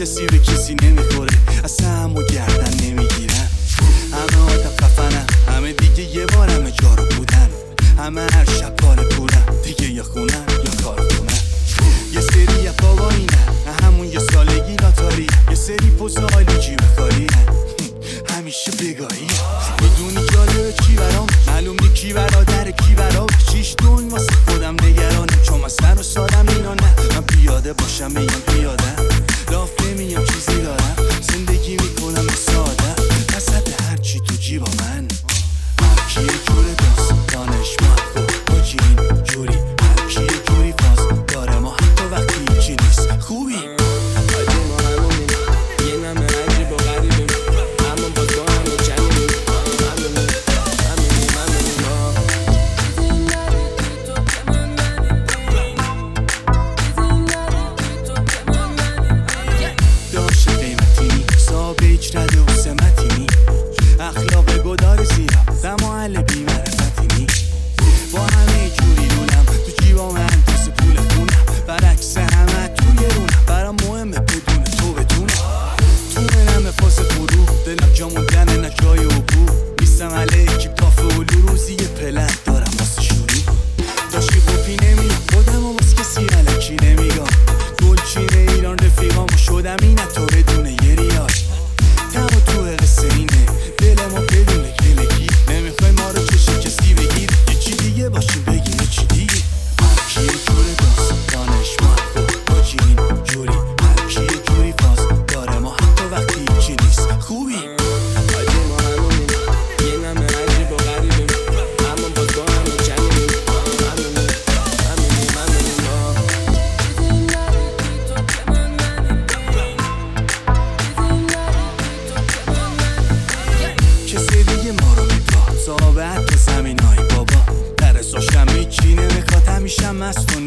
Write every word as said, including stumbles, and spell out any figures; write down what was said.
کسی به کسی نمیخوره، اصلا همو گردن نمیگیرن. همه آدم خفنن، همه دیگه یه بار همه جارو بودن، همه هر شب پاره پولن، دیگه یا خونن یا کار خونن. یه سری یا بابایینن، همون یه سالگی لاتاری، یه سری پوز آلی جیب خالی همیشه بگاهی. میدونی جالبه چی برام؟ معلوم نی کی برادر کی برام. چیش دون واسه خودم نگرانم، چون من سر و سادم اینا نه. من پیاده باشم میام پیاده، لاف نمیام چیزی دارم، زندگی میکنم ساده، وسط هرچی تو جیبا من. هرکی یه جوره داستانش محبوب باجی این جوری، هرکی یه جوری فاز داره ما حتی وقتی چی نیست خوبی. آجی ما همونیم، یه نمه عجیب و غریبیم، همون باز با همون چنینیم، همونیم همونیم همونیم ما. داشت قیمتی نی، صاحب هیچ رده و سمتی نی، اخلاق گدار زیرا دماغل بی معرفتی نی. با همه جوری رونم تو جیبا من تاسه پول خونم، برعکس همه توی رونم، برام مهمه بدون تو بتونم. تو منم فاس فرو، دلم جا موندنه نه جای عبور، نیستم علیه کیپ تافه و لو، روزی یه پلن دارم واسه شروع. داشتی قوپی نمیام خودم و باز کسی علکی نمیگم، گلچین ایران رفیقامو شدم این تو بدون یه ریال. تم و تو قصه اینه، دل ما بدون گلگی، نمیخوای ما رو چه کسی بگیر، یه چی دیگه باشیم بگیم یه چی دیگه. هرکی یه جوره داستانش محبوب باجی این جوری، هرکی یه جوری فاز داره ما حتی وقتی چی نیست خوبی. آجی ما همونیم، یه نمه عجیب و غریبیم، همون باز با همون چنینیم، همونیم همونیم همونیم ما. کسی دیگه ما رو میپا صاحب حتی زمین های بابا، در ازاشم هیچی نمیخواد، همیشه مست و